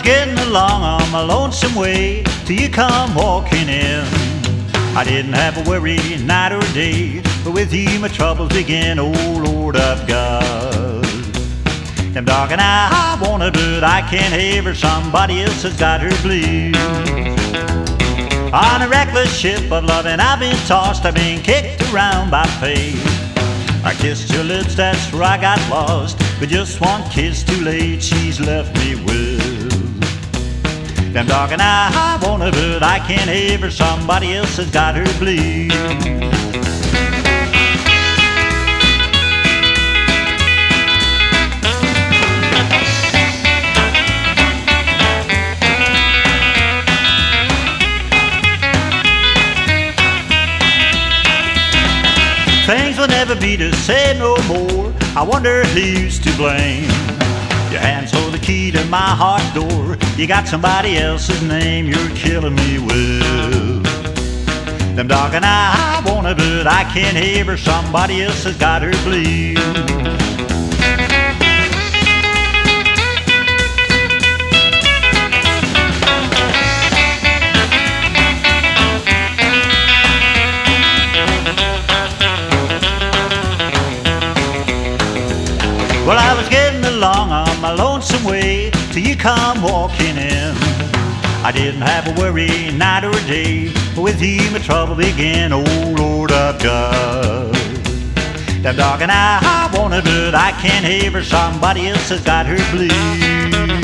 getting along on my lonesome way till you come walking in. I didn't have a worry night or day, but with you my troubles begin. Oh Lord, I've got them dog and I want her, but I can't have her. Somebody else has got her blues. On a reckless ship of loving I've been tossed, I've been kicked around by fate. I kissed your lips, that's where I got lost, but just one kiss too late she's left me with them dog and I want her, but I can't have her. Somebody else has got her blues. Things will never be the same no more. I wonder who's to blame. Your hands hold the key to my heart door. You got somebody else's name you're killing me with. Them dog and I want her, but I can't have her. Somebody else has got her blues. Well, I was getting along on my lonesome way till you come walking in. I didn't have a worry night or day, but with you my trouble began. Oh Lord, I've got that dog and I want her, but I can't have her. Somebody else has got her blues.